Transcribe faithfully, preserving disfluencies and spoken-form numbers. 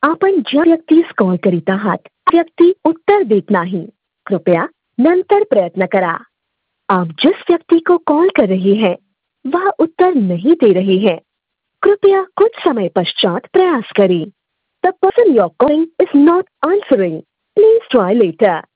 आपण ज्या व्यक्तीस कॉल करीत आहात त्या व्यक्ती उत्तर देत नाही। कृपया नंतर प्रयत्न करा। आप जिस व्यक्ति को कॉल कर रहे हैं वह उत्तर नहीं दे रहे हैं। कृपया कुछ समय पश्चात प्रयास करें। The person you are calling is not answering. Please try letter.